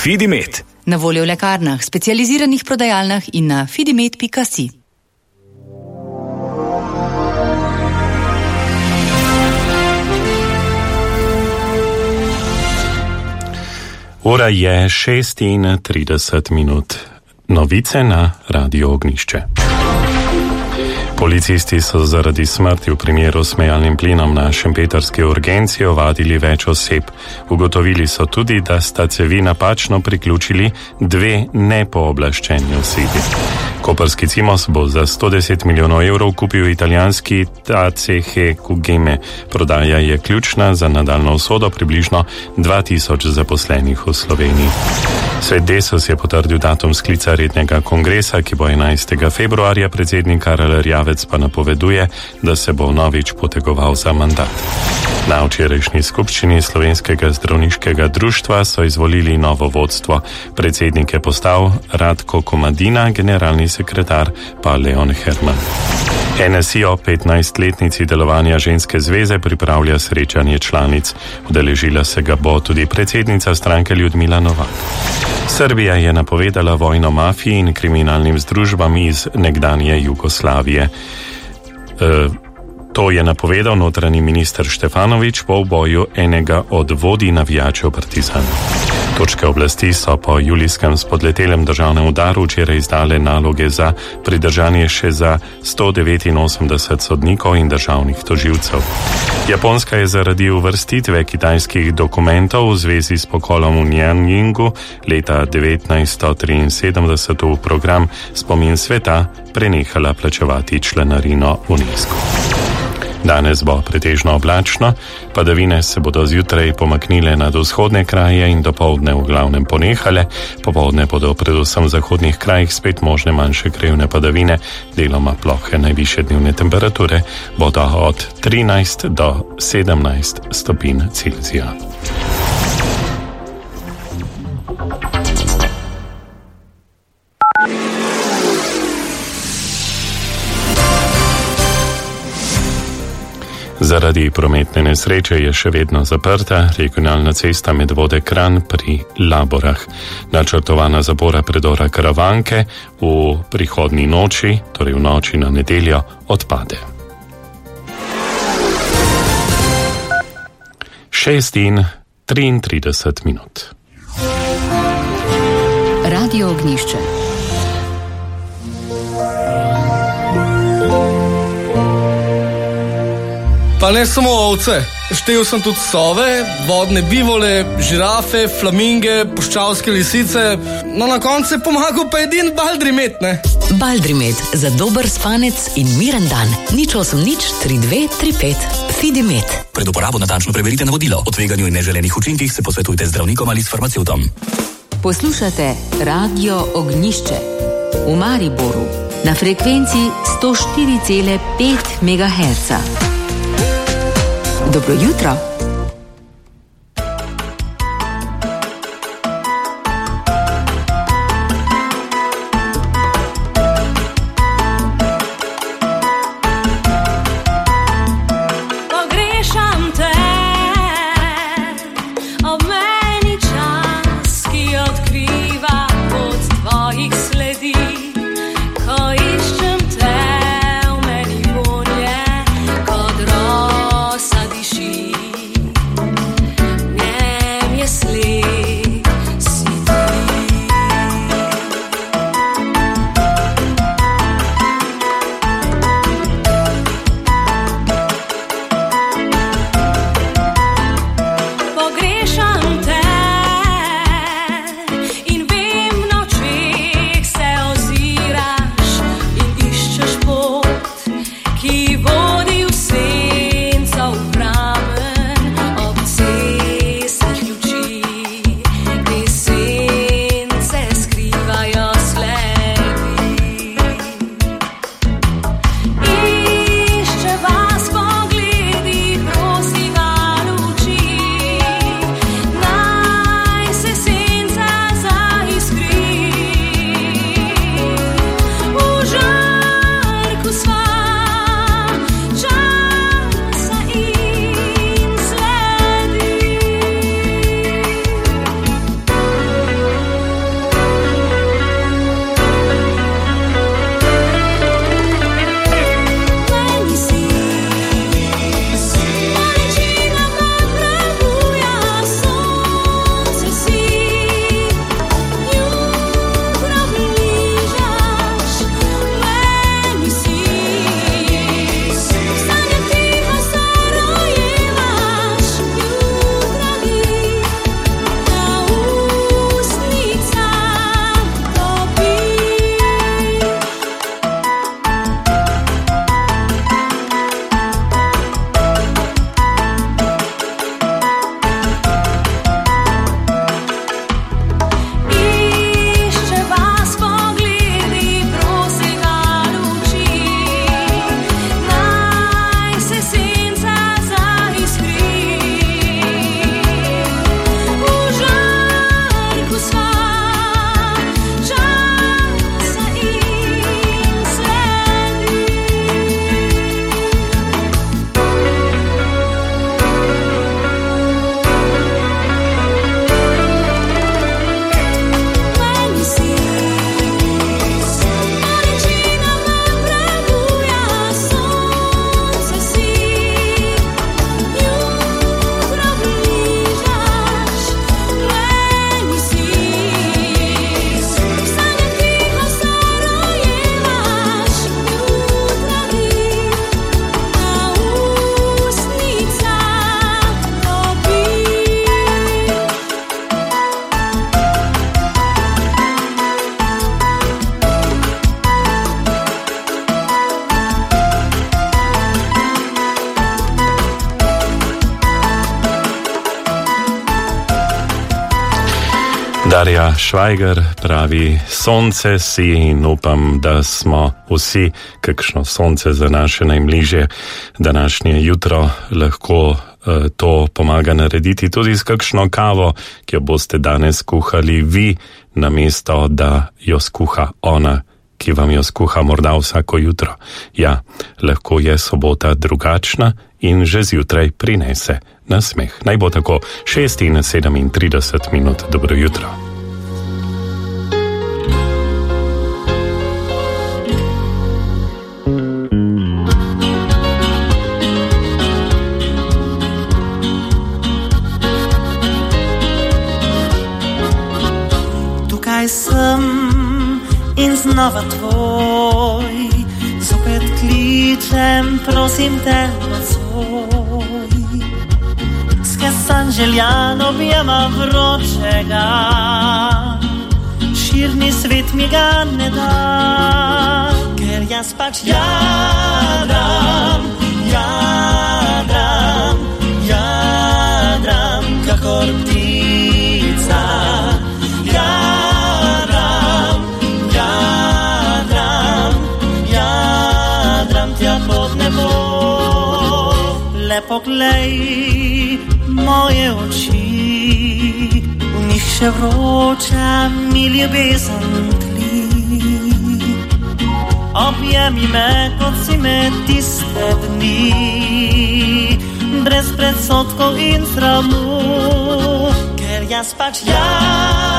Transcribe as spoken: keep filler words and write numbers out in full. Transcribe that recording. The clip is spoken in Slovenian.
Fidimed. Na voljo v lekarnah, specializiranih prodajalnah in na fidimed pika si. Ura je šestintrideset minut. Novice na Radio Ognjišče. Policisti so zaradi smrti v primeru s smejalnim plinom na šempetrski urgenci ovadili več oseb. Ugotovili so tudi, da sta cevi napačno priključili dve nepooblaščeni osebi. Koprski Cimos bo za sto deset milijonov evrov kupil italijanski A C H Kugeme. Prodaja je ključna za nadaljno usodo približno dva tisoč zaposlenih v Sloveniji. Svet Desus je potrdil datum sklica rednega kongresa, ki bo enajstega februarja, predsednik Karel Erjavec pa napoveduje, da se bo novič potegoval za mandat. Na včerajšnji skupščini Slovenskega zdravniškega društva so izvolili novo vodstvo. Predsednik je postal Radko Komadina, generalni sekretar pa Leon Herman. N S I o petnajstletnici delovanja ženske zveze pripravlja srečanje članic. Udeležila se ga bo tudi predsednica stranke Ljudmila Novak. Srbija je napovedala vojno mafiji in kriminalnim združbam iz nekdanje Jugoslavije. E, to je napovedal notranji minister Štefanović po uboju enega od vodij navijačev Partizana. Točke oblasti so po julijskem spodletelem državnem udaru včeraj izdale naloge za pridržanje še za sto devetinosemdeset sodnikov in državnih tožilcev. Japonska je zaradi uvrstitve kitajskih dokumentov v zvezi s pokolom v Njanjingu leta devetnajststo triinsedemdeset v program Spomin sveta prenehala plačevati članarino UNESCO. Danes bo pretežno oblačno, padavine se bodo zjutraj pomaknile nad vzhodne kraje in dopoldne v glavnem ponehale, popoldne bodo predvsem v zahodnih krajih spet možne manjše krajevne padavine, deloma plohe. Najvišje dnevne temperature bodo od trinajst do sedemnajst stopinj Celzija. Zaradi prometne nesreče je še vedno zaprta regionalna cesta Medvode-Kranj pri Laborah. Načrtovana zapora predora Karavanke v prihodnji noči, torej v noči na nedeljo, odpade. šest in triintrideset minut. Radio Ognjišče. Pa ne samo ovce, štel sem tudi sove, vodne bivole, žirafe, flaminge, puščavske lisice, no na koncu je pomagal pa edin Baldrimet, ne? Baldrimet, za dober spanec in miren dan. Nič osem nič tri dve tri pet. Fidimed. Pred uporabo natančno preverite navodilo. O tveganju in neželenih učinkih se posvetujte z zdravnikom ali s farmacevtom. Poslušate Radio Ognjišče v Mariboru na frekvenci sto štiri cela pet megaherca. Dobro jutro. Pogrešam te, ob meni čas, ki odkriva pot tvojih sledi, ko iščem te, v meni vonje, kot rosa diši. Darja Švajger pravi, sonce si in upam, da smo vsi kakšno sonce za naše najbližje današnje jutro lahko eh, to pomaga narediti tudi s kakšno kavo, ki jo boste danes kuhali vi, namesto da jo skuha ona, ki vam jo skuha morda vsako jutro. Ja, lahko je sobota drugačna in že zjutraj prinese nasmeh. Naj bo tako šest in sedemintrideset minut. Dobro jutro. Tukaj sem in znova tvoj, zopet kličem, prosim te nocoj. Skesan željan objema vročega, širni svet mi ga ne da, ker jaz pač jadram, jadram, jadram, kakor ptica. Jadram, jadram, jadram tja pod nebo. Le poglej moje oči, v njih še vroča mi ljubezen tli. Objemi me, kot si me tiste dni, brez predsodkov in sramu, ker jaz pač jadram.